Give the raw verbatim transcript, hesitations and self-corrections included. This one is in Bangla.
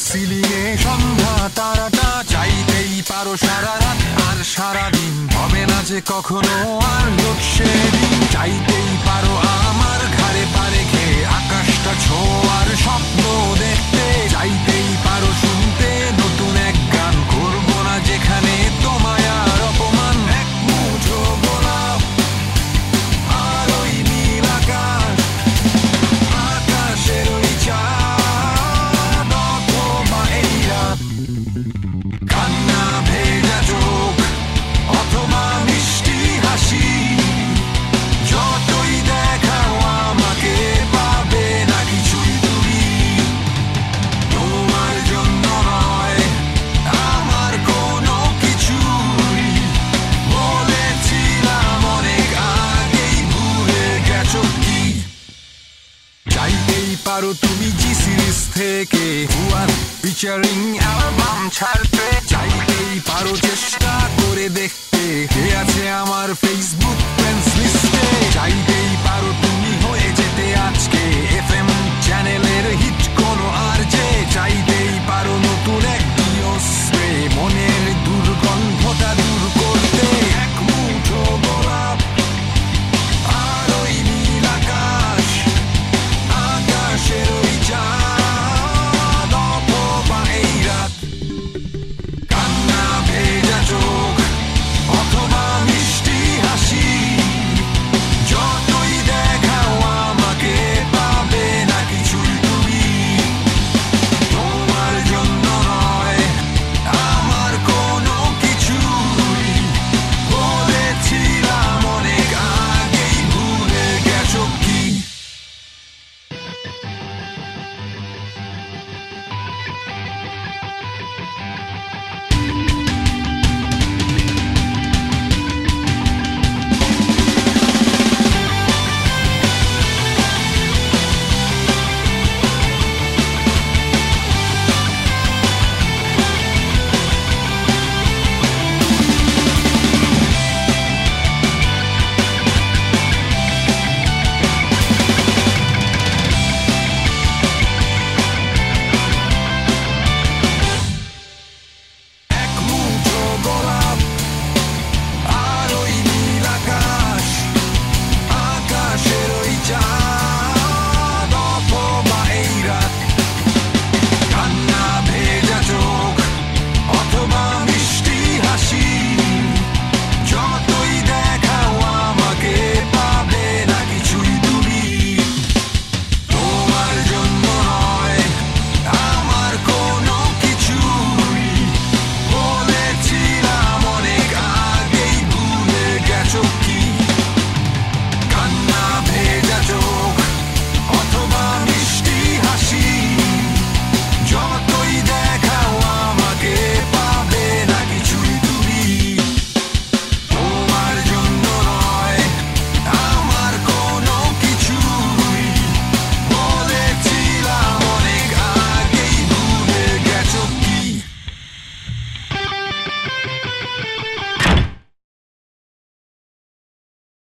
সিলিংয়ে সন্ধ্যা তারাটা, চাইতেই পারো সারা রাত আর সারাদিন, হবে না যে কখনো আর লোডশেডিং। চাইতেই পারো আমার ঘাড়ে পা রেখে আকাশটা ছোঁয়ার স্বপ্ন দেখতে, চাইতেই পারো শুনতে নতুন এক গান, করবো না যেখানে তোমায় আর অপমান। এক মুঠো গোলাপ আর ওই নীল আকাশ, আকাশের ওই চাঁদ অথবা এই রাত, কান্না ভেজা চোখ অথবা মিষ্টি হাসি, যতই দেখাও আমাকে পাবে না কিছুই তুমি। তোমার জন্য নয় আমার কোনো কিছুই, বলেছিলাম অনেক আগেই, ভুলে গেছো কি? চাইতেই পারো তুমি জি সিরিজ থেকে হুয়ার ফিচারিং অ্যালবাম ছাড়তে, চাইতেই পারো চেষ্টা করে দেখ